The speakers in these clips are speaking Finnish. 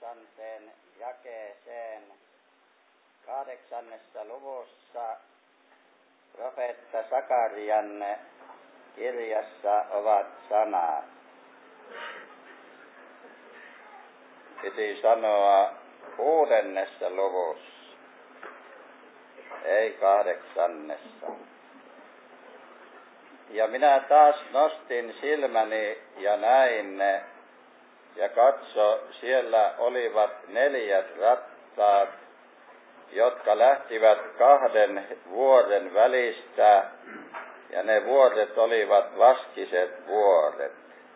jakeeseen 8. luvussa profeetta Sakarian kirjassa ovat sanat. Piti sanoa 6. luvussa, ei 8. Ja minä taas nostin silmäni ja näin ne, ja katso, siellä olivat 4 rattaat, jotka lähtivät 2 vuoren välistä, ja ne vuoret olivat vaskiset vuoret.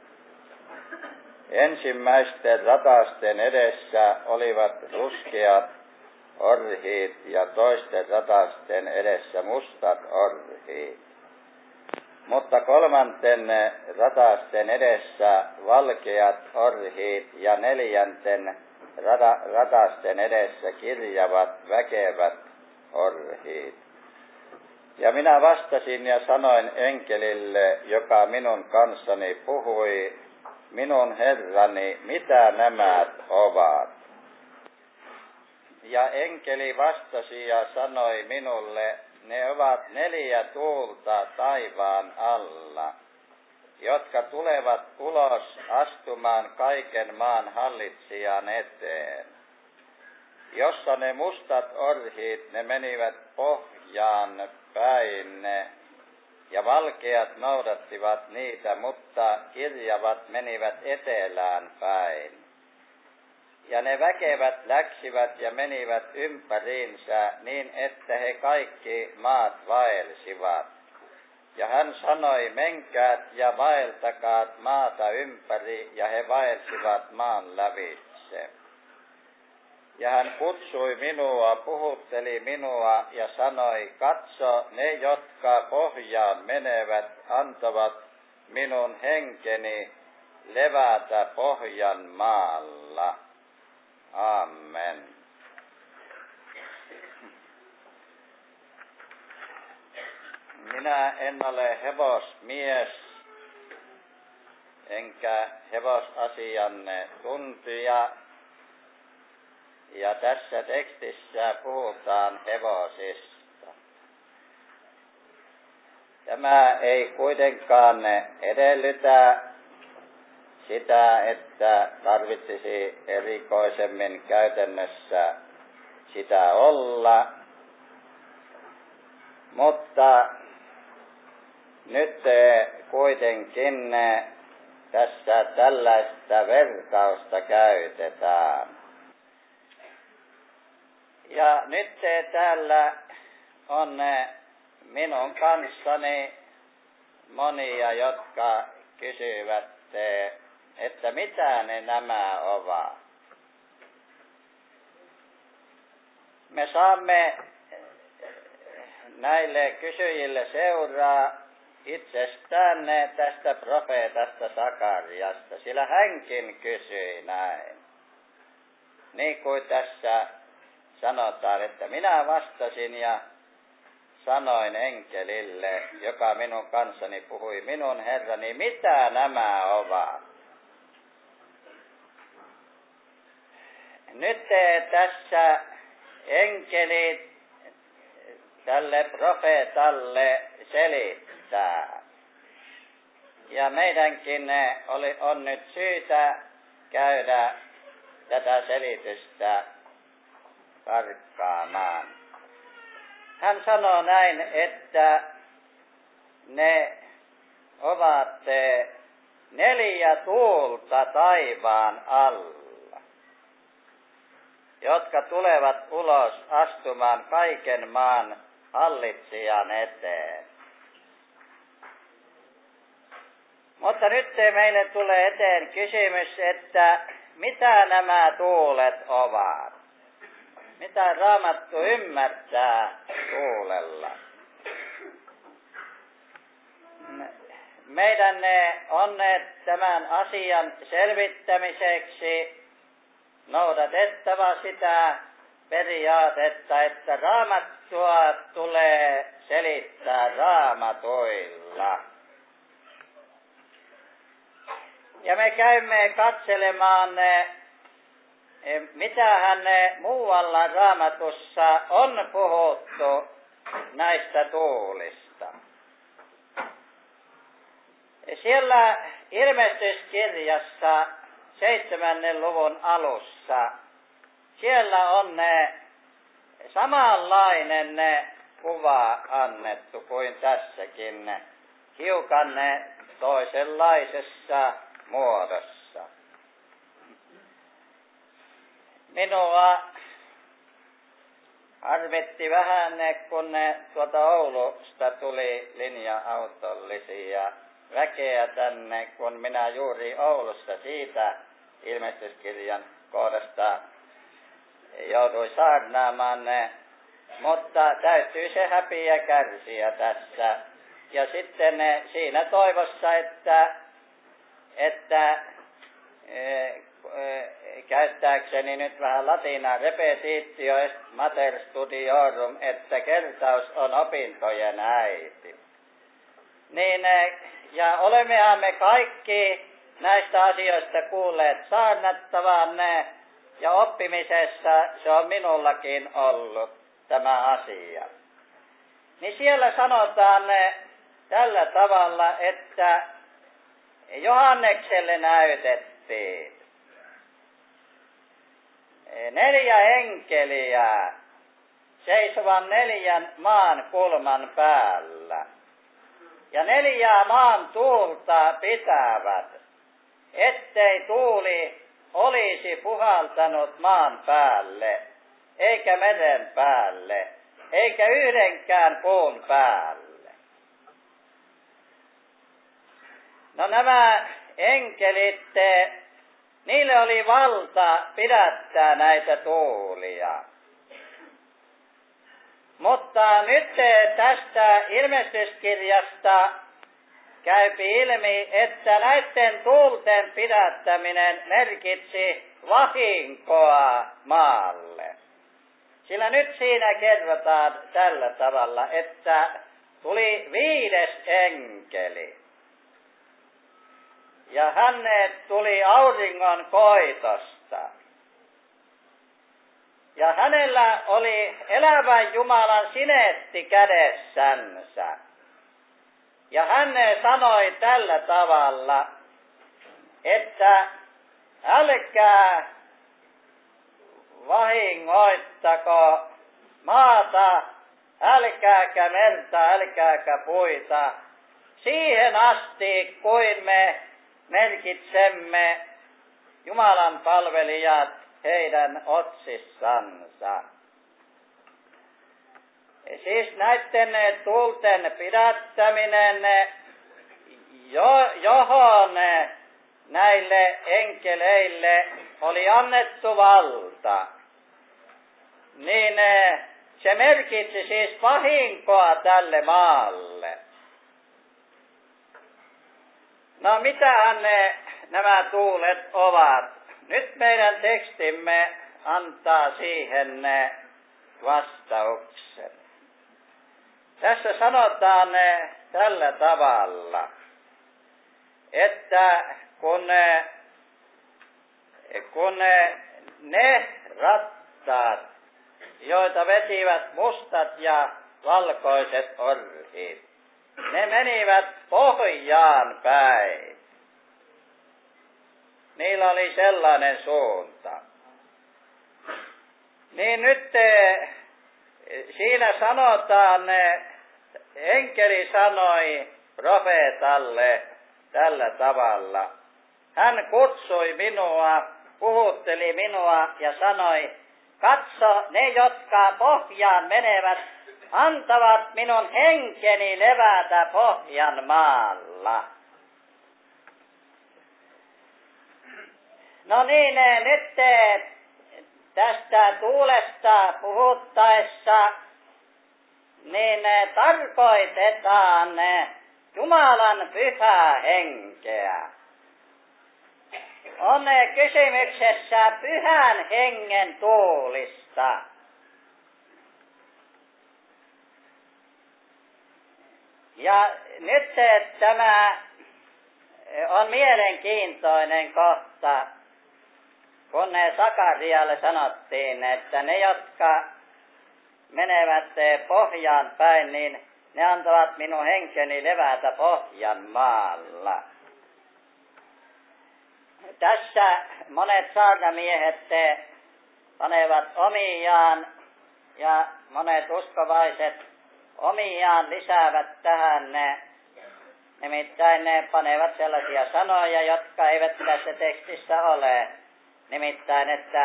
Ensimmäisten ratasten edessä olivat ruskeat orhiit ja toisten ratasten edessä mustat orhiit. Mutta 3. ratasten edessä valkeat orhiit ja 4. ratasten edessä kirjavat väkevät orhiit. Ja minä vastasin ja sanoin enkelille, joka minun kanssani puhui, minun Herrani, mitä nämä ovat? Ja enkeli vastasi ja sanoi minulle, ne ovat 4 tuulta taivaan alla, jotka tulevat ulos astumaan kaiken maan hallitsijan eteen. Jossa ne mustat orhiit, ne menivät pohjaan päin, ja valkeat noudattivat niitä, mutta kirjavat menivät etelään päin. Ja ne väkevät läksivät ja menivät ympäriinsä niin, että he kaikki maat vaelsivat. Ja hän sanoi, menkäät ja vaeltakaat maata ympäri, ja he vaelsivat maan lävitse. Ja hän kutsui minua, puhutteli minua ja sanoi, katso, ne jotka pohjaan menevät, antavat minun henkeni levätä pohjan maalla. Amen. Minä en ole hevosmies, enkä hevosasian tuntija. Ja tässä tekstissä puhutaan hevosista. Tämä ei kuitenkaan edellytä sitä, että tarvitsisi erikoisemmin käytännössä sitä olla. Mutta nyt kuitenkin tässä tällaista vertausta käytetään. Ja nyt täällä on minun kanssani monia, jotka kysyvät, että mitä ne nämä ovat. Me saamme näille kysyjille seuraa itsestään tästä profeetasta Sakariasta, sillä hänkin kysyi näin. Niin kuin tässä sanotaan, että minä vastasin ja sanoin enkelille, joka minun kanssani puhui, minun Herrani, mitä nämä ovat? Nyt tässä enkeli tälle profeetalle selittää. Ja meidänkin on nyt syytä käydä tätä selitystä tarkkaamaan. Hän sanoo näin, että ne ovat 4 tuulta taivaan alla, jotka tulevat ulos astumaan kaiken maan hallitsijan eteen. Mutta nyt meille tulee eteen kysymys, että mitä nämä tuulet ovat? Mitä Raamattu ymmärtää tuulella? Meidän on tämän asian selvittämiseksi noudatettava sitä periaatetta, että Raamattua tulee selittää Raamatuilla. Ja me käymme katselemaan mitähän muualla Raamatussa on puhuttu näistä tuulista. Siellä ilmestyskirjassa 7. luvun alussa, siellä on samanlainen kuva annettu kuin tässäkin, hiukan toisenlaisessa muodossa. Minua harmitti vähän, kun tuolta Oulusta tuli linja-autollisia väkeä tänne, kun minä juuri Oulussa siitä ilmestyskirjan kohdasta jouduin saarnaamaan, mutta täytyy se häpiä kärsiä tässä. Ja sitten siinä toivossa, että käyttääkseni nyt vähän latinaa repetitio est mater studiorum, että kertaus on opintojen äiti. Niin, ja olemmehan me kaikki näistä asioista kuulleet saarnattavan, ja oppimisessa se on minullakin ollut tämä asia. Niin siellä sanotaan tällä tavalla, että Johannekselle näytettiin 4 enkeliä seisovan 4 maan kulman päällä. Ja 4 maan tuulta pitävät, ettei tuuli olisi puhaltanut maan päälle, eikä meren päälle, eikä yhdenkään puun päälle. No nämä enkelit, niille oli valta pidättää näitä tuulia. Mutta nyt tästä ilmestyskirjasta käypi ilmi, että näiden tuulten pidättäminen merkitsi vahinkoa maalle. Sillä nyt siinä kerrotaan tällä tavalla, että tuli 5. enkeli. Ja hänet tuli auringon koitosta. Ja hänellä oli elävän Jumalan sinetti kädessänsä. Ja hän sanoi tällä tavalla, että älkää vahingoittako maata, älkääkä merta, älkääkä puita, siihen asti kuin me merkitsemme Jumalan palvelijat heidän otsissansa. Siis näiden tuulten pidättäminen, johon näille enkeleille oli annettu valta, niin se merkitsi siis vahinkoa tälle maalle. No mitähän nämä tuulet ovat? Nyt meidän tekstimme antaa siihen vastauksen. Tässä sanotaan tällä tavalla, että kun ne rattaat, joita vetivät mustat ja valkoiset orhit, ne menivät pohjaan päin. Niillä oli sellainen suunta. Niin nyt siinä sanotaan, enkeli sanoi profeetalle tällä tavalla. Hän kutsui minua, puhutteli minua ja sanoi, katso, ne jotka pohjaan menevät, antavat minun henkeni levätä pohjan maalla. No niin, nyt tästä tuulesta puhuttaessa, niin tarkoitetaan Jumalan pyhää henkeä. On kysymyksessä pyhän hengen tuulista. Ja nyt tämä on mielenkiintoinen kohta. kun Sakarialle sanottiin, että ne, jotka menevät pohjaan päin, niin ne antavat minun henkeni levätä Pohjanmaalla. Tässä monet saarnamiehet panevat omiaan ja monet uskovaiset omiaan lisäävät tähän nimittäin ne panevat sellaisia sanoja, jotka eivät tässä tekstissä ole. Nimittäin,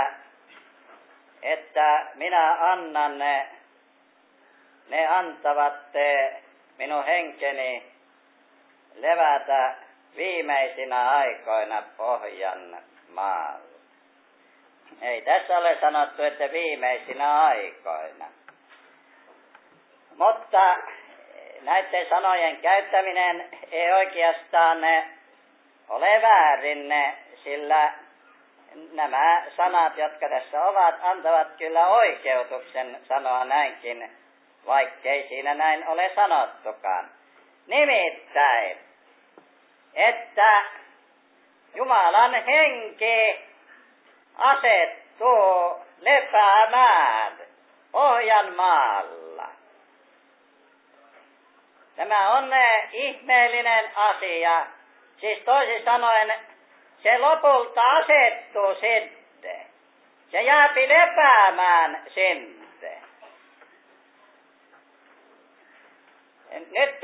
että minä annan ne antavat minun henkeni levätä viimeisinä aikoina Pohjanmaalla. Ei tässä ole sanottu, että viimeisinä aikoina. Mutta näiden sanojen käyttäminen ei oikeastaan ole väärin, sillä nämä sanat, jotka tässä ovat, antavat kyllä oikeutuksen sanoa näinkin, vaikkei siinä näin ole sanottukaan. Nimittäin, että Jumalan henki asettuu lepäämään Pohjanmaalla. Tämä on ihmeellinen asia. Siis toisin sanoen, se lopulta asettuu sinne. Se jääpi lepäämään sinne. Nyt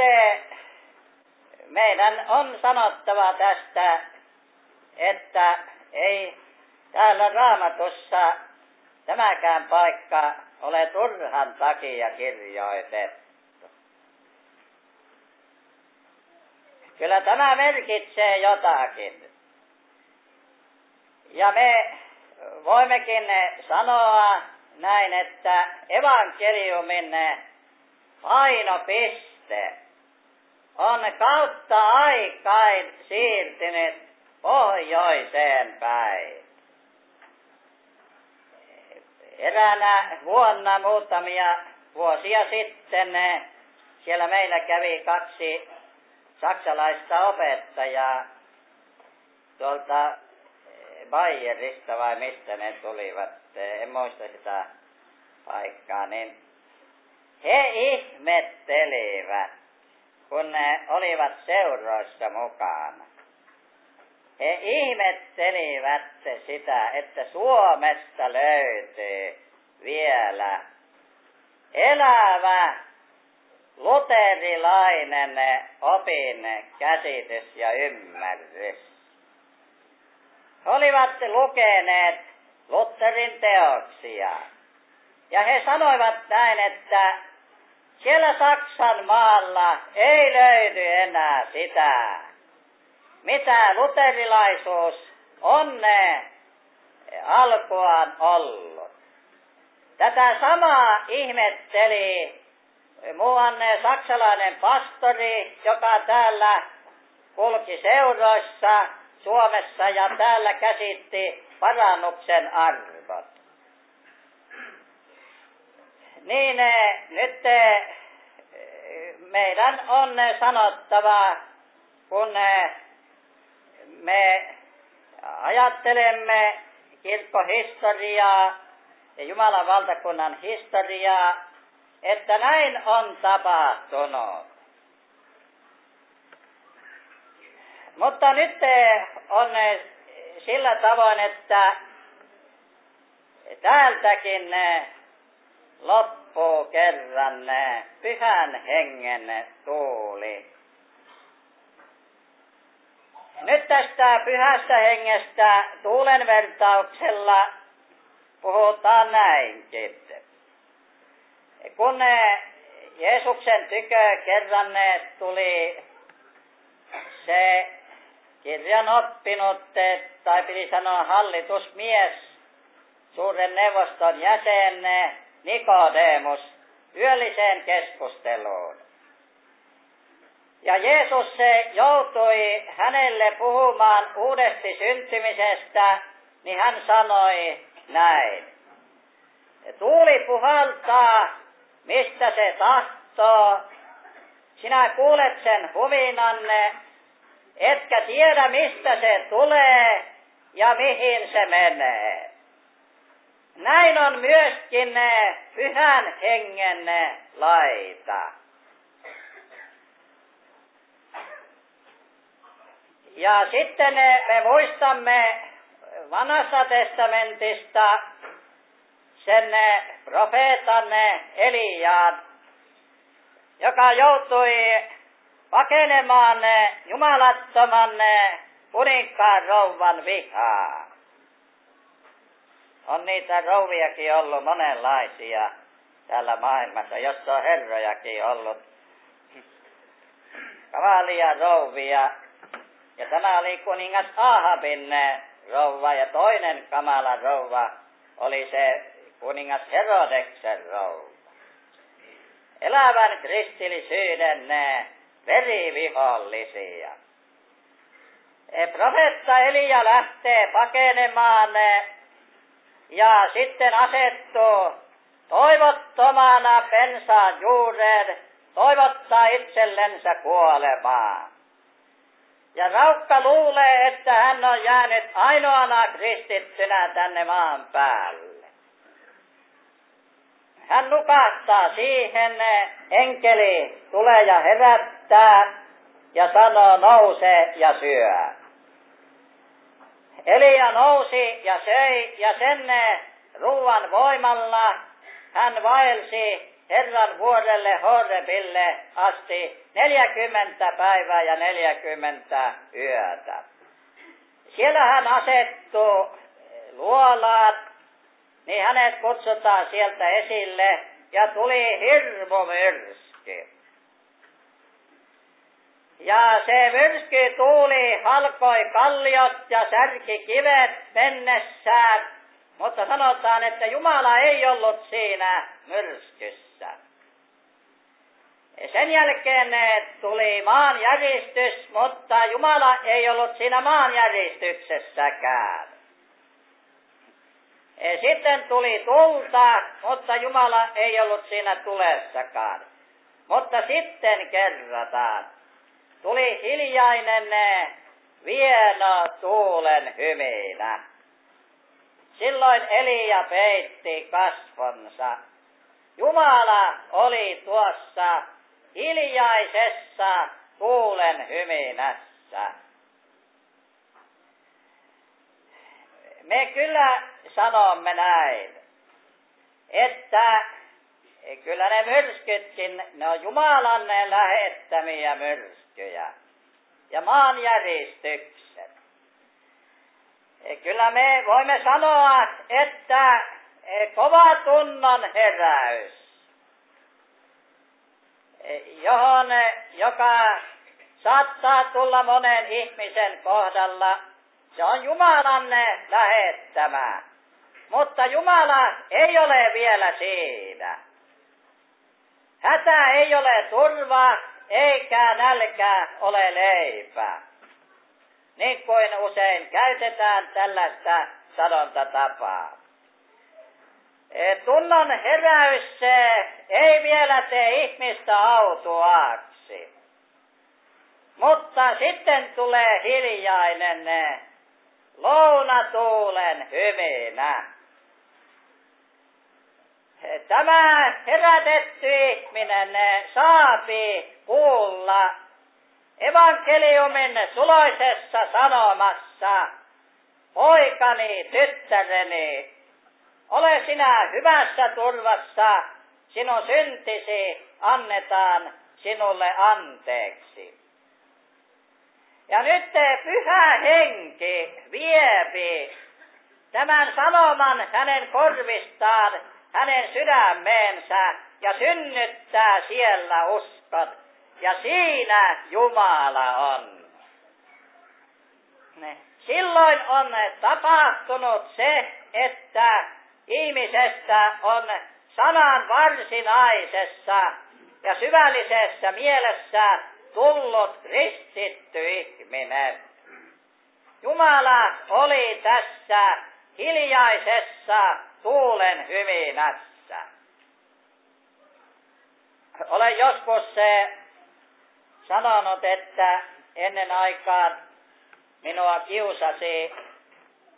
meidän on sanottava tästä, että ei täällä Raamatussa tämäkään paikka ole turhan takia kirjoitettu. Kyllä tämä merkitsee jotakin. Ja me voimmekin sanoa näin, että evankeliumin painopiste on kautta aikain siirtynyt pohjoiseen päin. Eräänä vuonna muutamia vuosia sitten siellä meillä kävi 2 saksalaista opettajaa tuolta Bayerista vai mistä ne tulivat, en muista sitä paikkaa, niin he ihmettelivät, kun ne olivat seuroissa mukana. He ihmettelivät sitä, että Suomesta löytyy vielä elävä luterilainen opin käsitys ja ymmärrys. He olivat lukeneet Lutherin teoksia. Ja he sanoivat näin, että siellä Saksan maalla ei löydy enää sitä, mitä luterilaisuus on alkuaan ollut. Tätä samaa ihmetteli muuan saksalainen pastori, joka täällä kulki seuroissa Suomessa ja täällä käsitti parannuksen arvot. Niin nyt meidän on sanottava, kun me ajattelemme kirkkohistoriaa ja Jumalan valtakunnan historiaa, että näin on tapahtunut. Mutta nyt on sillä tavoin, että täältäkin loppuu kerran pyhän hengen tuuli. Nyt tästä pyhästä hengestä tuulen vertauksella puhutaan näinkin. Kun Jeesuksen tykö kerran tuli se kirjan oppinut, tai piti sanoa hallitusmies, suuren neuvoston jäsen Nikodemus, yölliseen keskusteluun. Ja Jeesus joutui hänelle puhumaan uudesti syntymisestä, niin hän sanoi näin. Tuuli puhaltaa, mistä se tahtoo. Sinä kuulet sen huminanne, etkä tiedä mistä se tulee, ja mihin se menee. Näin on myöskin pyhän hengen laita. Ja sitten me muistamme Vanhasta testamentista sen profeetan Eliaan, joka joutui pakenemaan jumalattoman kuninkaan rouvan vihaa. On niitä rouviakin ollut monenlaisia täällä maailmassa, jossa on herrojakin ollut. Kavalia rouvia. Ja tämä oli kuningas Ahabin rouva ja toinen kamala rouva oli se kuningas Herodeksen rouva. Elävän kristillisyyden verivihollisia. Profeetta Elia lähtee pakenemaan ja sitten asettuu toivottomana pensaan juureen, toivottaa itsellensä kuolemaa. Ja raukka luulee, että hän on jäänyt ainoana kristittynä tänne maan päälle. Hän nukahtaa siihen, enkeli tulee ja herättää ja sanoo nouse ja syö. Elia nousi ja söi ja sen ruuan voimalla hän vaelsi Herran vuorelle Horebille asti 40 päivää ja 40 yötä. Siellä hän asettuu luolaan, niin hänet kutsutaan sieltä esille ja tuli hirmumyrsky. Ja se myrsky tuuli halkoi kalliot ja särki kivet mennessään, mutta sanotaan, että Jumala ei ollut siinä myrskyssä. Sen jälkeen tuli maanjäristys, mutta Jumala ei ollut siinä maanjäristyksessäkään. Sitten tuli tulta, mutta Jumala ei ollut siinä tulessakaan. Mutta sitten kerrataan. Tuli hiljainen vieno tuulen hyminä. Silloin Elia peitti kasvonsa. Jumala oli tuossa hiljaisessa tuulen hyminässä. Me kyllä sanomme näin, että kyllä ne myrskytkin, ne on Jumalan lähettämiä myrskyjä ja maanjäristykset. Kyllä me voimme sanoa, että kova tunnon heräys, joka saattaa tulla monen ihmisen kohdalla, se on Jumalan lähettämä. Mutta Jumala ei ole vielä siinä. Hätä ei ole turva, eikä nälkä ole leipä. Niin kuin usein käytetään tällaista sanontatapaa. Tunnon heräys ei vielä tee ihmistä autuaaksi. Mutta sitten tulee hiljainen lounatuulen hyminä. Tämä herätetty ihminen saapi kuulla evankeliumin suloisessa sanomassa: poikani, tyttäreni, ole sinä hyvässä turvassa, sinun syntisi annetaan sinulle anteeksi. Ja nyt Pyhä Henki viepi tämän sanoman hänen korvistaan, hänen sydämeensä ja synnyttää siellä uskon. Ja siinä Jumala on. Silloin on tapahtunut se, että ihmisestä on sanan varsinaisessa ja syvällisessä mielessä tullut kristitty ihminen. Jumala oli tässä hiljaisessa tuulen hyminässä. Olen joskus sanonut, että ennen aikaan minua kiusasi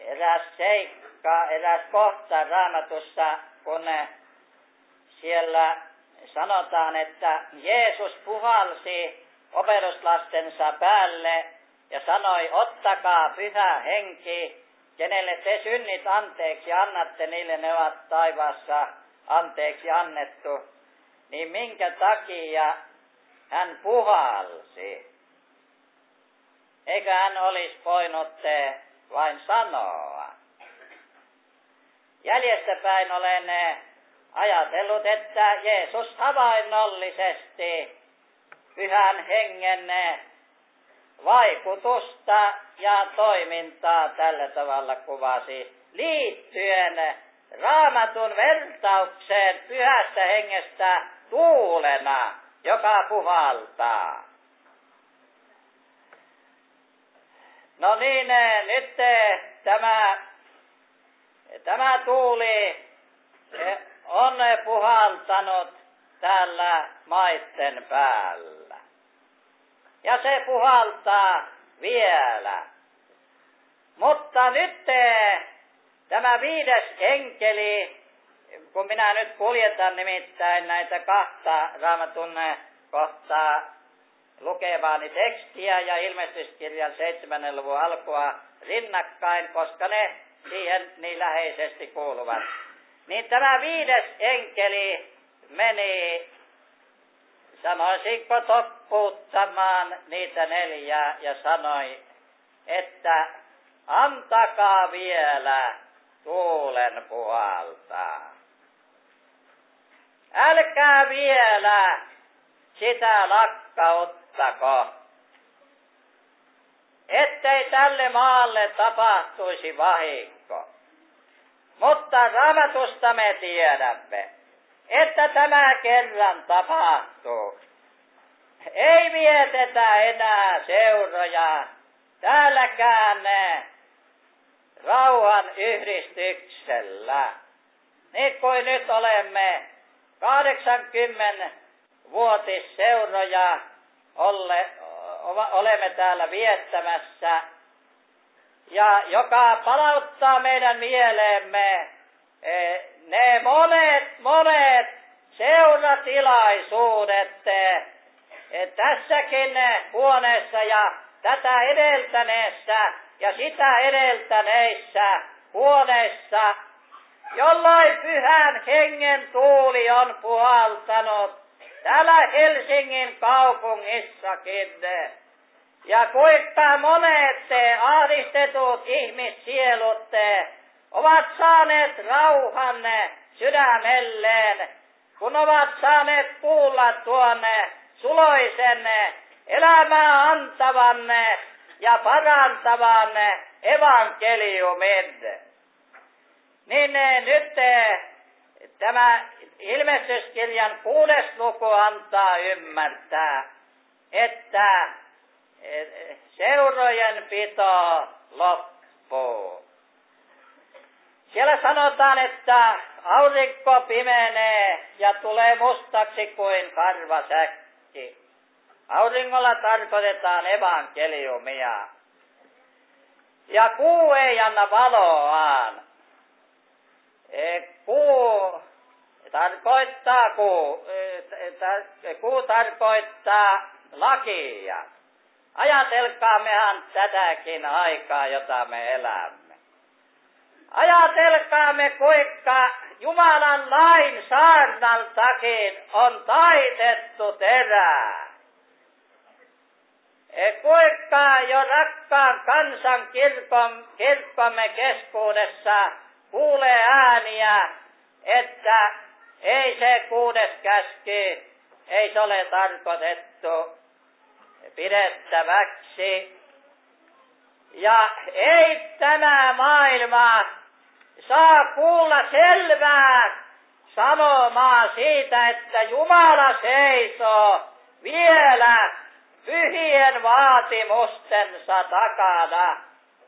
eräs seikka, eräs kohta Raamatussa, kun siellä sanotaan, että Jeesus puhalsi opetuslastensa päälle ja sanoi, ottakaa pyhä henki, kenelle te synnit anteeksi annatte, niille ne ovat taivaassa anteeksi annettu. Niin minkä takia hän puhalsi? Eikö hän olisi voinut vain sanoa? Jäljestäpäin olen ajatellut, että Jeesus havainnollisesti pyhän hengen vaikutusta ja toimintaa tällä tavalla kuvasi liittyen Raamatun vertaukseen pyhästä hengestä tuulena, joka puhaltaa. No niin, nyt tämä tuuli on puhaltanut täällä maitten päällä. Ja se puhaltaa vielä. Mutta nyt tämä 5. enkeli, kun minä nyt kuljetan nimittäin näitä 2 Raamatun kohtaa lukevaani tekstiä ja ilmestyskirjan 7. luvun alkua rinnakkain, koska ne siihen niin läheisesti kuuluvat. Niin tämä 5. enkeli meni, sanoisinko, toppuuttamaan niitä 4 ja sanoi, että antakaa vielä tuulen puhaltaa. Älkää vielä sitä lakkauttako, ettei tälle maalle tapahtuisi vahinko. Mutta Raamatusta me tiedämme, että tämä kerran tapahtuu. Ei vietetä enää seuroja täälläkään rauhan yhdistyksellä. Niin kuin nyt olemme 80-vuotisseuroja olemme täällä viettämässä, ja joka palauttaa meidän mieleemme ne monet seuratilaisuudet tässäkin huoneessa ja tätä edeltäneessä ja sitä edeltäneissä huoneissa, jolloin pyhän hengen tuuli on puhaltanut täällä Helsingin kaupungissakin. Ja kuinka monet ahdistetut ihmissielut ovat saaneet rauhan sydämelleen, kun ovat saaneet kuulla tuon suloisen elämää antavan ja parantavan evankeliumin. Niin nyt tämä ilmestyskirjan 6. luku antaa ymmärtää, että seurojen pito loppuu. Siellä sanotaan, että aurinko pimenee ja tulee mustaksi kuin karvasäkki. Auringolla tarkoitetaan evankeliumia. Ja kuu ei anna valoaan. Kuu tarkoittaa lakia. Ajatelkaammehan tätäkin aikaa, jota me elämme. Ajatelkaamme, kuinka Jumalan lain saarnaltakin on taitettu terää. Kuinka jo rakkaan kansan kirkkomme keskuudessa kuulee ääniä, että ei se 6. käsky, ei se ole tarkoitettu pidettäväksi. Ja ei tämä maailma saa kuulla selvää sanomaa siitä, että Jumala seisoo vielä pyhien vaatimustensa takana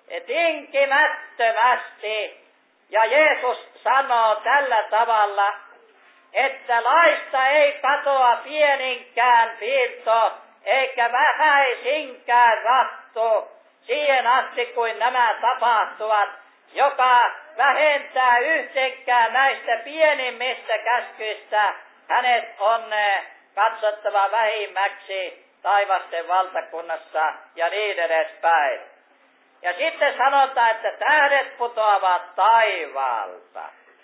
tinkimättömästi. Ja Jeesus sanoo tällä tavalla, että laista ei katoa pieninkään piirto, eikä vähäisinkään rattu, siihen asti kuin nämä tapahtuvat. joka vähentää yhdenkään näistä pienimmistä käskyistä, hänet on katsottava vähimmäksi taivasten valtakunnassa ja niin edespäin. Ja sitten sanotaan, että tähdet putoavat taivaalta.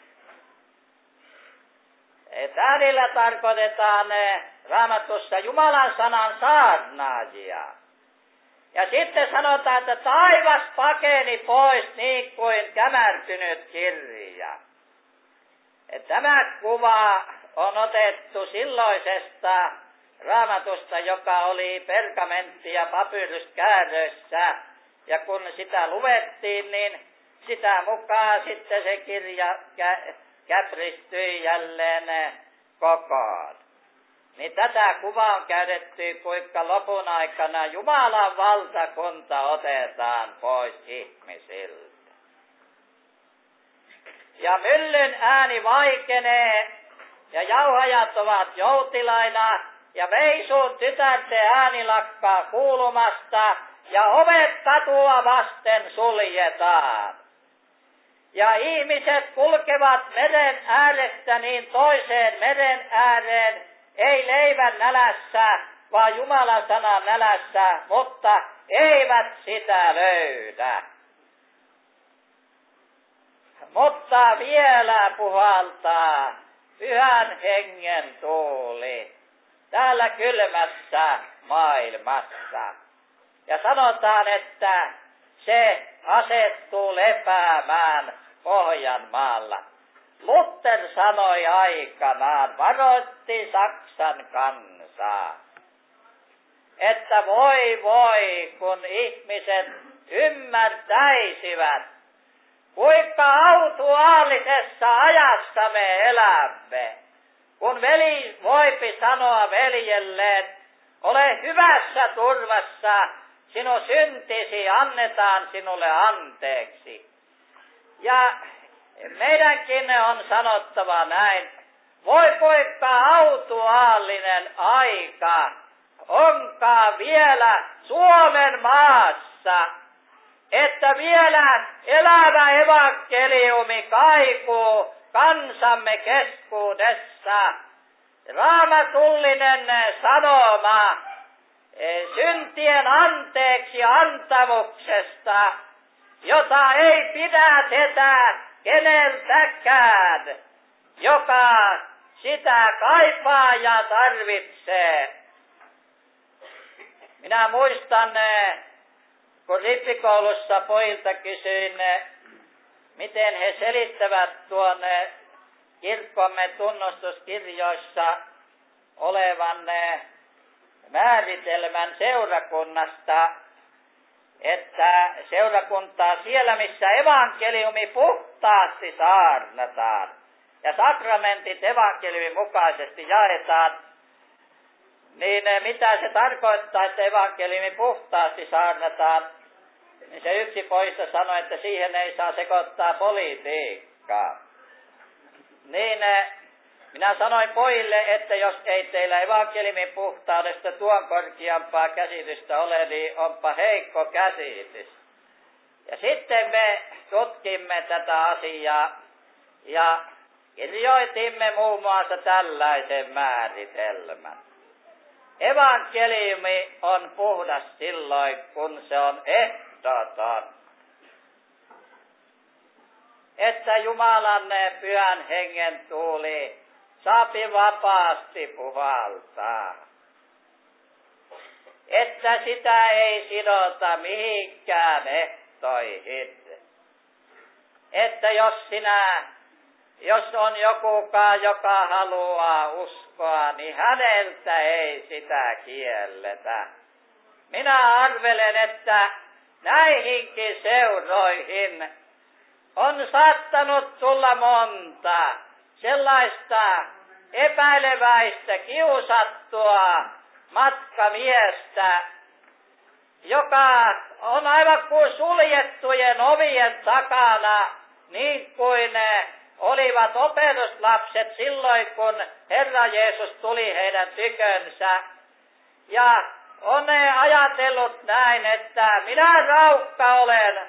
Tähdillä tarkoitetaan Raamatussa Jumalan sanan saarnaajia. Ja sitten sanotaan, että taivas pakeni pois niin kuin kämärtynyt kirja. Tämä kuva on otettu silloisesta Raamatusta, joka oli pergamentti- ja papyryskääröissä. Ja kun sitä luettiin, niin sitä mukaan sitten se kirja käpristyi jälleen kokoon. Niin tätä kuvaa on käytetty, kuinka lopun aikana Jumalan valtakunta otetaan pois ihmisiltä. Ja myllyn ääni vaikenee, ja jauhajat ovat joutilaina, ja veisuun tytärten ääni lakkaa kuulumasta, ja ovet katua vasten suljetaan. Ja ihmiset kulkevat meren äärestä niin toiseen meren ääreen, ei leivän nälässä, vaan Jumalan sanan nälässä, mutta eivät sitä löydä. Mutta vielä puhaltaa Pyhän Hengen tuuli täällä kylmässä maailmassa. Ja sanotaan, että se asettuu lepäämään Pohjanmaalla. Luther sanoi aikanaan, varoitti Saksan kansaa, että voi, kun ihmiset ymmärtäisivät, kuinka autuaallisessa ajassa me elämme. Kun veli voipi sanoa veljelleen, ole hyvässä turvassa, sinun syntisi annetaan sinulle anteeksi. Ja meidänkin on sanottava näin, voi kuinka autuaallinen aika onkaan vielä Suomen maassa, että vielä elävä evankeliumi kaikuu kansamme keskuudessa. Raamatullinen sanoma syntien anteeksi antamuksesta, jota ei pidätetä keneltäkään, joka sitä kaipaa ja tarvitsee. Minä muistan, kun rippikoulussa pojilta kysyin, miten he selittävät tuon kirkkomme tunnustuskirjoissa olevan määritelmän seurakunnasta, että seurakuntaa siellä, missä evankeliumi puhtaasti saarnataan ja sakramentit evankeliumin mukaisesti jaetaan, niin mitä se tarkoittaa, että evankeliumi puhtaasti saarnataan, niin se yksi poista sanoi, että siihen ei saa sekoittaa politiikkaa. Niin minä sanoin pojille, että jos ei teillä evankeliumin puhtaudesta tuon korkeampaa käsitystä ole, niin onpa heikko käsitys. Ja sitten me tutkimme tätä asiaa ja kirjoitimme muun muassa tällaisen määritelmän. Evankeliumi on puhdas silloin, kun se on ehdoton. Että Jumalan Pyhän Hengen tuuli saapi vapaasti puhaltaa. Että sitä ei sidota mihinkään ehtoihin. Että jos on jokukaan, joka haluaa uskoa, niin häneltä ei sitä kielletä. Minä arvelen, että näihinkin seuroihin on saattanut tulla monta sellaista epäileväistä, kiusattua matkamiestä, joka on aivan kuin suljettujen ovien takana, niin kuin olivat opetuslapset silloin, kun Herra Jeesus tuli heidän tykönsä. Ja on ajatellut näin, että minä raukka olen,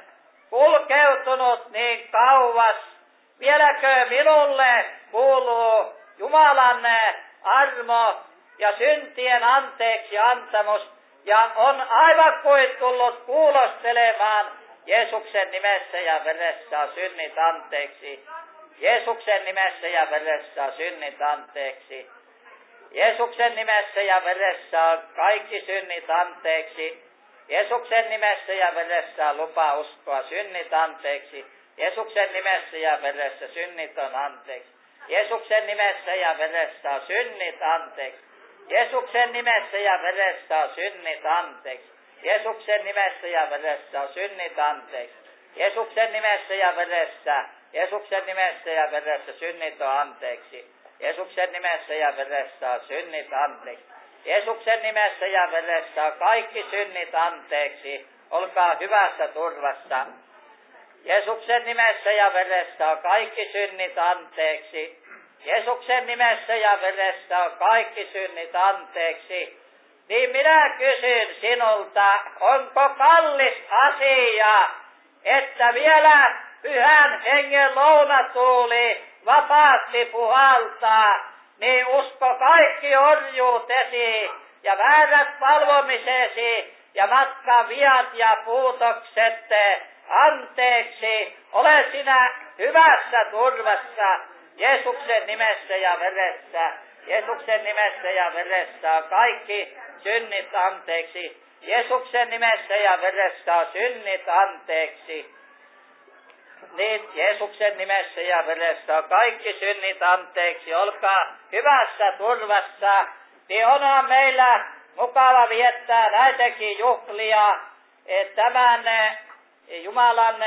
kulkeutunut niin kauas, vieläkö minulle kuuluu Jumalan armo ja syntien anteeksi antamus, ja on aivan kuin tullut kuulostelemaan Jeesuksen nimessä ja veressä on synnit anteeksi. Jeesuksen nimessä ja veressä on synnit anteeksi. Jeesuksen nimessä ja veressä on kaikki synnit anteeksi. Jeesuksen nimessä ja veressä on lupa uskoa synnit anteeksi. Jeesuksen nimessä ja veressä synnit on anteeksi. Jeesuksen nimessä ja veressä on synnit anteeksi. Jeesuksen nimessä ja veressä on synnit anteeksi. Jeesuksen nimessä ja veressä on synnit anteeksi. Jeesuksen nimessä ja veressä, Jeesuksen nimessä ja veressä synnit on anteeksi. Jeesuksen nimessä ja veressä on synnit anteeksi. Jeesuksen nimessä ja veressä on kaikki synnit anteeksi. Olkaa hyvässä turvassa. Jeesuksen nimessä ja veressä on kaikki synnit anteeksi. Jeesuksen nimessä ja veressä on kaikki synnit anteeksi. Niin minä kysyn sinulta, onko kallis asia, että vielä Pyhän Hengen lounatuuli vapaasti puhaltaa, niin usko kaikki orjuutesi ja väärät palvomisesi ja matkan viat ja puutokset anteeksi. Ole sinä hyvässä turvassa Jeesuksen nimessä ja veressä. Jeesuksen nimessä ja veressä on kaikki synnit anteeksi. Jeesuksen nimessä ja veressä on synnit anteeksi. Niin Jeesuksen nimessä ja veressä on kaikki synnit anteeksi. Olkaa hyvässä turvassa. Niin onhan meillä mukava viettää näitäkin juhlia tämän Jumalan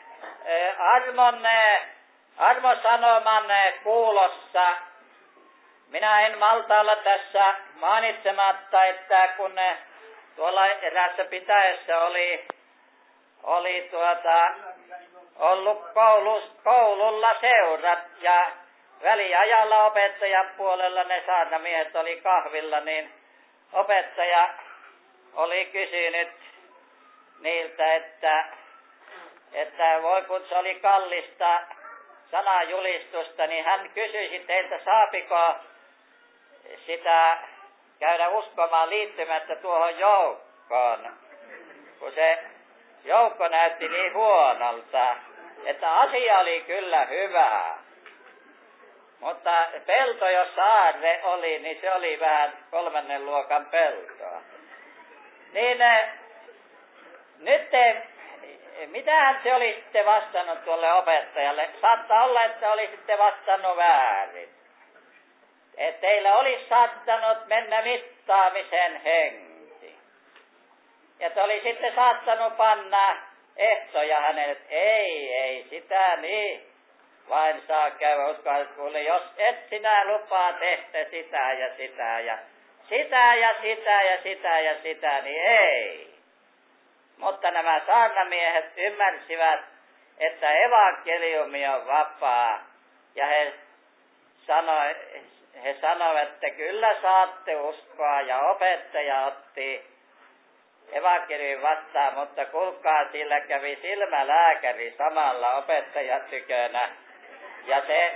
armosanoman kuulossa. Minä en malta olla tässä mainitsematta, että kun tuolla eräässä pitäjässä oli ollut koululla seurat ja väliajalla opettajan puolella ne saarnamiehet oli kahvilla, niin opettaja oli kysynyt niiltä, että voi kun se oli kallista sanajulistusta, niin hän kysyi teiltä, saapiko sitä käydä uskomaan liittymättä tuohon joukkoon, kun se joukko näytti niin huonolta, että asia oli kyllä hyvä. Mutta pelto, jossa aarre oli, niin se oli vähän 3. luokan peltoa. Niin nyt mitähän te olisitte vastannut tuolle opettajalle? Saattaa olla, että olisitte vastannut väärin. Että teillä olisi saattanut mennä mittaamisen henki. Ja te olisitte saattanut panna ehtoja hänelle, että ei sitä niin. Vain saa käydä uskoa, että kuule, jos et sinä lupaa tehdä sitä ja sitä ja sitä ja sitä ja sitä ja sitä, niin ei. Mutta nämä saarnamiehet ymmärsivät, että evankeliumi on vapaa. Ja he sanoivat, että kyllä saatte uskoa. Ja opettaja otti evankeliumin vastaan, mutta kuulkaa, sillä kävi silmälääkäri samalla opettajan tykönä. Ja se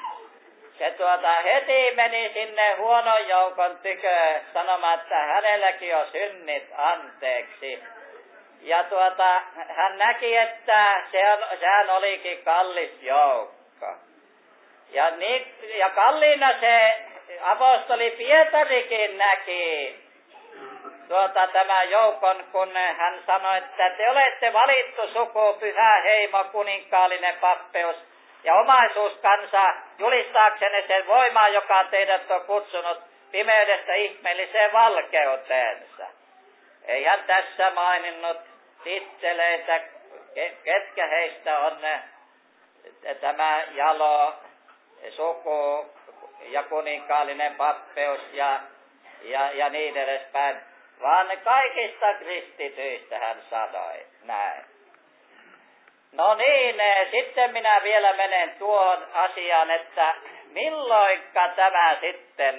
heti meni sinne huonon joukon tykö sanomaan, että hänelläkin on synnit anteeksi. Ja hän näki, että sehän olikin kallis joukko. Ja kalliina se apostoli Pietarikin näki tämän joukon, kun hän sanoi, että te olette valittu suku, pyhä heimo, kuninkaallinen pappeus ja omaisuuskansa julistaaksenne sen voimaa, joka teidät on kutsunut pimeydestä ihmeelliseen valkeuteensa. Ei hän tässä maininnut titteleitä, ketkä heistä on tämä jalo suku ja kuninkaallinen pappeus ja niin edespäin, vaan kaikista kristityistä hän sanoi näin. No niin, sitten minä vielä menen tuohon asiaan, että milloinka tämä sitten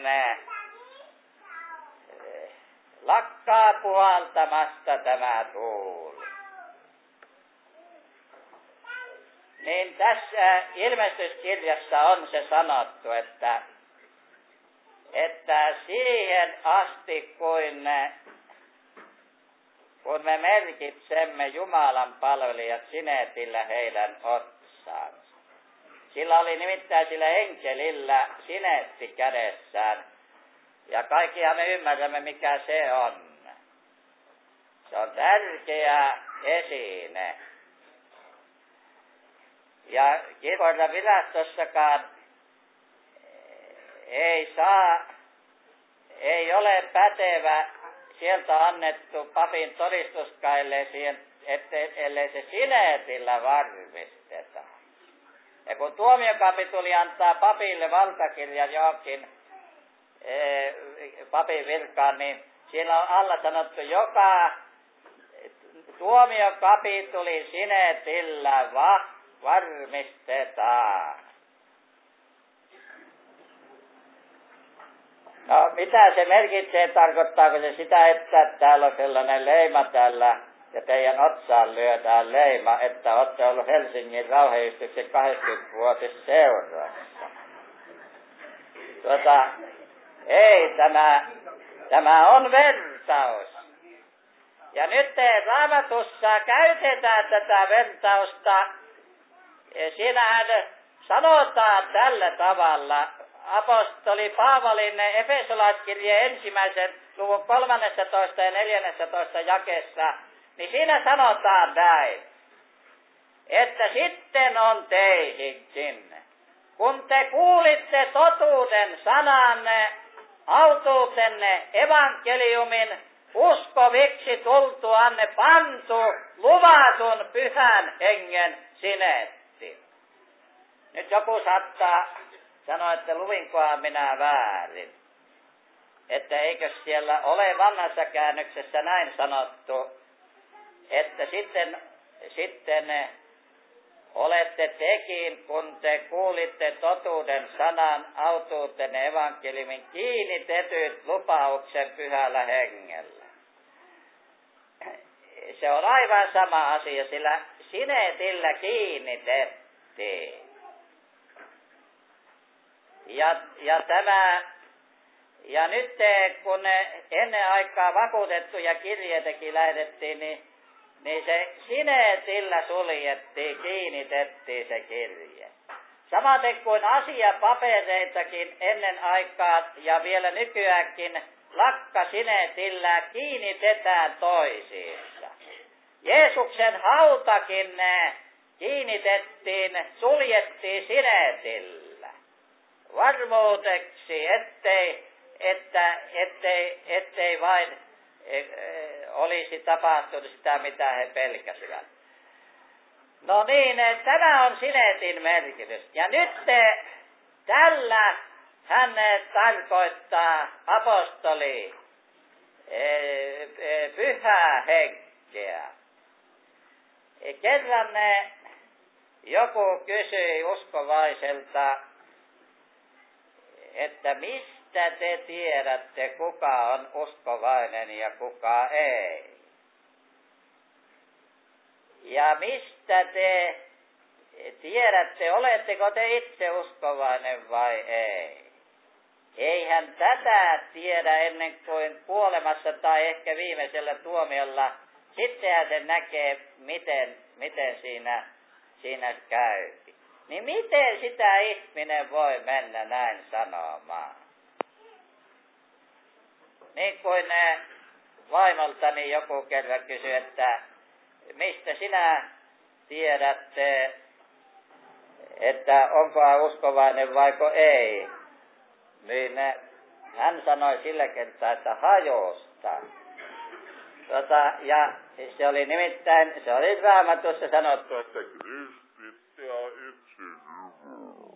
lakkaa puhaltamasta tämä tuuli. niin tässä ilmestyskirjassa on se sanottu, että siihen asti, kun me merkitsemme Jumalan palvelijat sineetillä heidän otsaansa. Sillä oli nimittäin sillä enkelillä sineetti kädessään, ja kaikkihan me ymmärrämme, mikä se on. Se on tärkeä esine. Ja kirkoilla virastossakaan ei ole pätevä sieltä annettu papin todistuskaille siihen, ellei se sineetillä varmisteta. Ja kun tuomiokapituli antaa papille valtakirjan johonkin papin virkaan, niin siinä on alla sanottu, joka tuomiokapituli sineetillä varmistetaan. No, mitä se merkitsee? Tarkoittaako se sitä, että täällä on sellainen leima täällä ja teidän otsaan lyödään leima, että olette ollut Helsingin rauhanjärjestyksen 80-vuotisseurassa? Ei, tämä on vertaus. Ja nyt Raamatussa käytetään tätä vertausta. Siinähän sanotaan tällä tavalla, apostoli Paavalin Efesolaiskirjeen 1. luvun 13 ja 14 jakeessa, niin siinä sanotaan näin, että sitten on teihin, kun te kuulitte totuuden sananne, autuutenne evankeliumin uskoviksi tultuanne pantu luvatun pyhän hengen sineetti. Nyt joku saattaa sanoa, että luvinkohan minä väärin. Että eikö siellä ole vanhassa käännöksessä näin sanottu, että sitten olette tekin, kun te kuulitte totuuden sanan autuuten evankeliumin kiinnitetyt lupauksen pyhällä hengellä. Se on aivan sama asia, sillä sineetillä kiinnitettiin. Ja nyt kun ennen aikaa vakuutettuja kirjeetäkin lähetettiin, niin se sineetillä suljettiin, kiinnitettiin se kirje. Samaten kuin asiapapereitakin ennen aikaa ja vielä nykyäänkin lakkasineetillä kiinnitetään toisiinsa. Jeesuksen hautakin kiinnitettiin, suljettiin sineetillä. Varmuudeksi, ettei vain olisi tapahtunut sitä, mitä he pelkäsivät. No niin, tämä on sineetin merkitys. Ja nyt tällä hän tarkoittaa apostoli pyhää henkeä. Kerran joku kysyi uskovaiselta, että mistä te tiedätte, kuka on uskovainen ja kuka ei? Ja mistä te tiedätte, oletteko te itse uskovainen vai ei? Eihän tätä tiedä ennen kuin kuolemassa tai ehkä viimeisellä tuomiolla. Sittenhän se näkee, miten siinä käy. Niin miten sitä ihminen voi mennä näin sanomaan? Niin kuin vaimoltani joku kerran kysyi, että mistä sinä tiedät, että onko hän uskovainen vaiko ei. Niin hän sanoi sillä kertaa, että hajosta. Ja se oli nimittäin, se oli Raamatussa sanottu, että kristitty on yksi Jumala.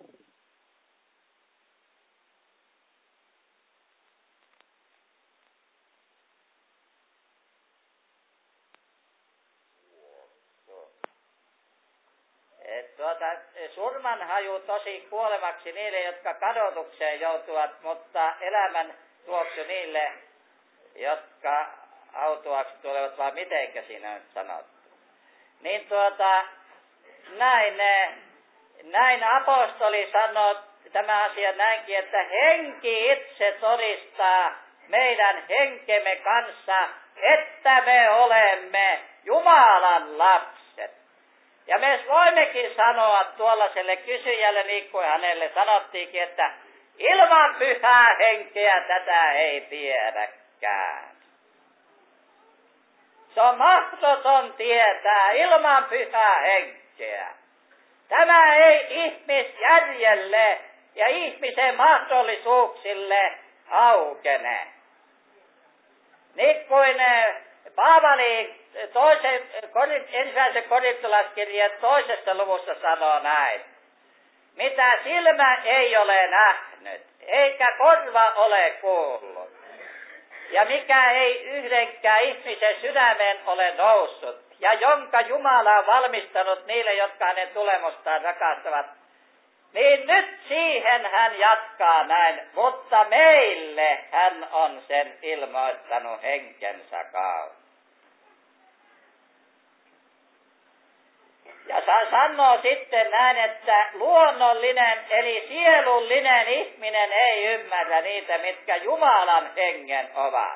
Surmanhaju tosi kuolemaksi niille, jotka kadotukseen joutuvat, mutta elämän tuoksu niille, jotka autuaksi tulevat, vai mitenkä siinä on sanottu. Niin näin apostoli sanoo tämä asia näinkin, että henki itse todistaa meidän henkemme kanssa, että me olemme Jumalan lapset. Ja me voimmekin sanoa tuollaiselle kysyjälle, niin kuin hänelle sanottiinkin, että ilman pyhää henkeä tätä ei tiedäkään. Se on mahdoton tietää ilman pyhää henkeä. Tämä ei ihmisjärjelle ja ihmisen mahdollisuuksille aukene. Niin kuin Paavali ensimmäisen korintolaiskirjeen 2. luvussa sanoo näin. Mitä silmä ei ole nähnyt, eikä korva ole kuullut. Ja mikä ei yhdenkään ihmisen sydämen ole noussut, ja jonka Jumala on valmistanut niille, jotka hänen tulemustaan rakastavat, niin nyt siihen hän jatkaa näin, mutta meille hän on sen ilmoittanut henkensä kautta. Ja sanoo sitten näin, että luonnollinen eli sielullinen ihminen ei ymmärrä niitä, mitkä Jumalan hengen ovat.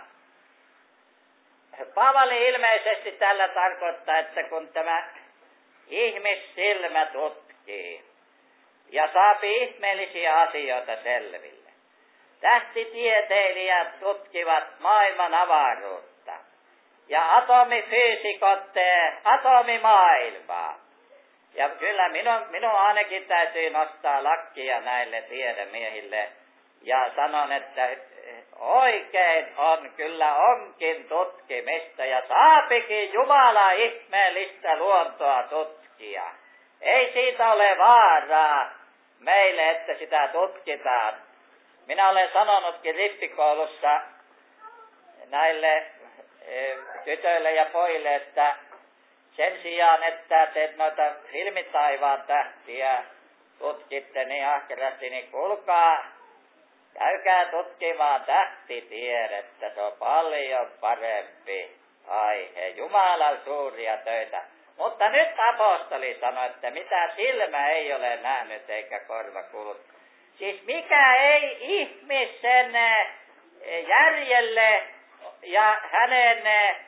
Paavali ilmeisesti tällä tarkoittaa, että kun tämä ihmissilmä tutkii ja saapi ihmeellisiä asioita selville. Tähtitieteilijät tutkivat maailman avaruutta ja atomifyysikot atomimaailmaa. Ja kyllä minun ainakin täytyy nostaa lakkia näille tiedemiehille ja sanon, että oikein on, kyllä onkin tutkimista ja saapikin Jumala ihmeellistä luontoa tutkia. Ei siitä ole vaaraa meille, että sitä tutkitaan. Minä olen sanonutkin rippikoulussa näille tytöille ja pojille, että sen sijaan, että te noita filmitaivaan tähtiä tutkitte niin ahkerasti, niin kuulkaa, käykää tutkimaan tähtitiedettä, se on paljon parempi aihe, Jumalan suuria töitä. Mutta nyt apostoli sanoi, että mitä silmä ei ole nähnyt eikä korva kuullut. Siis mikä ei ihmisen järjelle ja hänen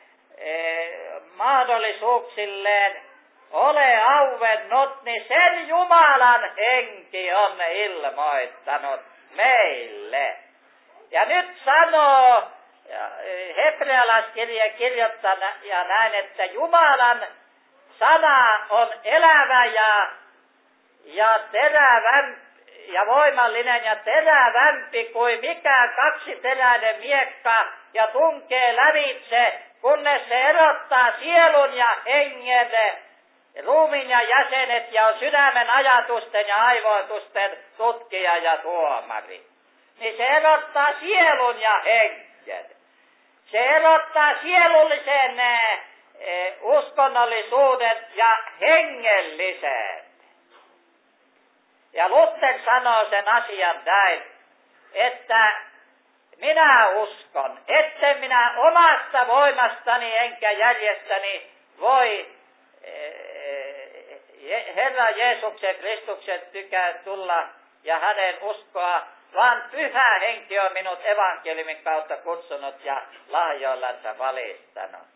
mahdollisuuksilleen ole auennut, niin sen Jumalan henki on ilmoittanut meille. Ja nyt sanoo hebrealaiskirja kirjoittaa ja näin, että Jumalan sana on elävä ja terävämpi ja voimallinen ja terävämpi kuin mikä kaksiteräinen miekka ja tunkee lävitse, kunnes se erottaa sielun ja hengen, ruumiin ja jäsenet ja on sydämen ajatusten ja aivoitusten tutkija ja tuomari. Niin se erottaa sielun ja hengen. Se erottaa sielullisen uskonnollisuuden ja hengellisen. Ja Luther sanoo sen asian näin, että minä uskon, etten minä omasta voimastani enkä järjestäni voi Herra Jeesuksen Kristuksen tykään tulla ja hänen uskoa, vaan Pyhä Henki on minut evankeliumin kautta kutsunut ja lahjoillansa valistanut.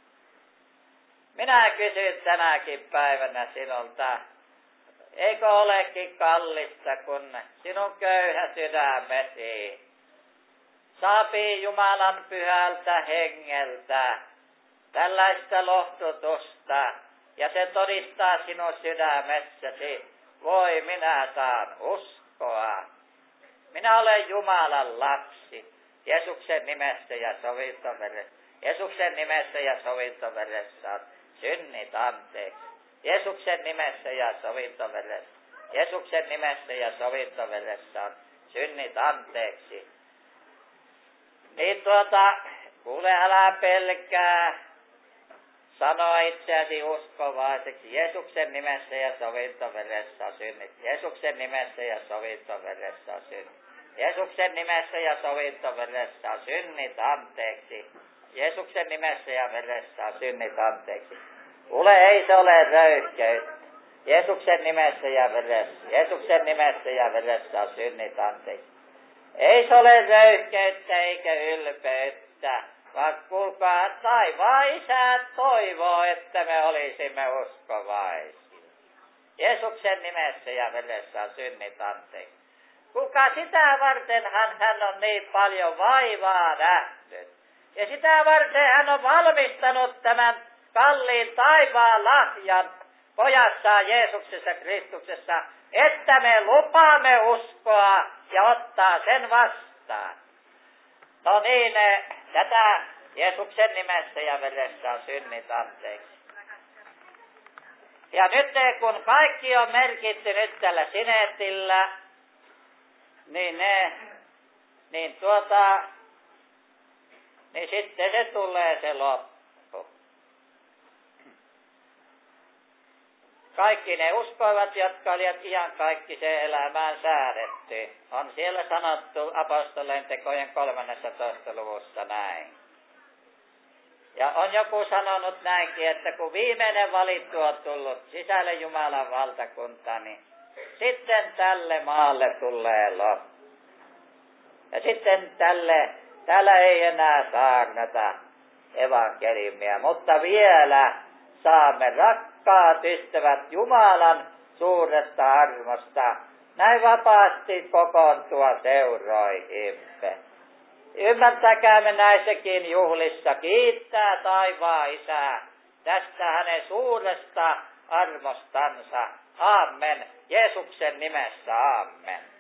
Minä kysyn tänäkin päivänä sinulta, eikö olekin kallista, kun sinun köyhä sydämesi saapii Jumalan pyhältä hengeltä tällaista lohdutusta, ja se todistaa sinun sydämessäsi, voi minä saan uskoa. Minä olen Jumalan lapsi, Jeesuksen nimessä ja sovintoveressä. Jeesuksen nimessä ja sovintoveressä on synnit anteeksi. Jeesuksen nimessä ja sovintoveressä. Jeesuksen nimessä ja sovintoveressä on synnit anteeksi. Niin kuule, älä pelkää sanoa itseäsi uskovaiseksi. Jeesuksen nimessä ja sovintoveressä on synnit. Jeesuksen nimessä ja sovintoveressä on synnit. Jeesuksen nimessä ja sovintoveressä on synnit anteeksi. Jeesuksen nimessä ja veressä on synnit anteeksi. Kuule, ei se ole röyhkeyttä. Jeesuksen nimessä ja veressä. Jeesuksen nimessä ja veressä on synnit anteeksi. Ei se ole röyhkeyttä eikä ylpeyttä, vaan kuulkaa, taivaan Isä toivoo, että me olisimme uskovaisia. Jeesuksen nimessä ja veressä on synnit anteeksi. Kuka sitä varten hän on niin paljon vaivaa nähnyt. Ja sitä varten hän on valmistanut tämän kalliin taivaan lahjan pojassaan Jeesuksessa Kristuksessa, että me lupaamme uskoa ja ottaa sen vastaan. No niin, tätä Jeesuksen nimessä ja veressä on synnit anteeksi. Ja nyt kun kaikki on merkitty nyt tällä sineetillä, niin sitten se tulee se loppu. Kaikki ne uskoivat, jotka olivat ihan kaikki se elämään säädetty. On siellä sanottu apostolien tekojen 13. luvussa näin. Ja on joku sanonut näinkin, että kun viimeinen valittu on tullut sisälle Jumalan valtakuntaan, niin sitten tälle maalle tulee loppu. Ja sitten täällä ei enää saarnata evankeliumia, mutta vielä saamme rakkaat ystävät Jumalan suuresta armosta näin vapaasti kokoontua seuroihimme. Ymmärtäkäämme näissäkin juhlissa kiittää taivaan Isää tästä hänen suuresta armostansa. Amen. Jeesuksen nimessä, amen.